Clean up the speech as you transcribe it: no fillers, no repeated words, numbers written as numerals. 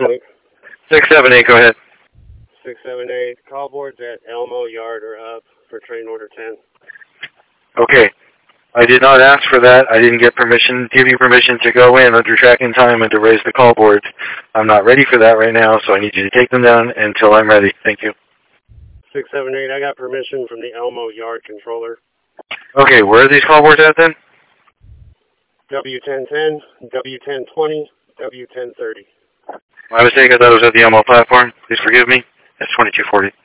Luke. 678, go ahead. 678. Call boards at Elmo Yard are up for train order 10. Okay. I did not ask for that. I didn't give you permission to go in under tracking time and to raise the call boards. I'm not ready for that right now, so I need you to take them down until I'm ready. Thank you. 678. I got permission from the Elmo Yard controller. Okay, where are these call boards at then? W1010, W1020, W1030. My mistake, I thought it was at the Elmo platform. Please forgive me. It's 2240.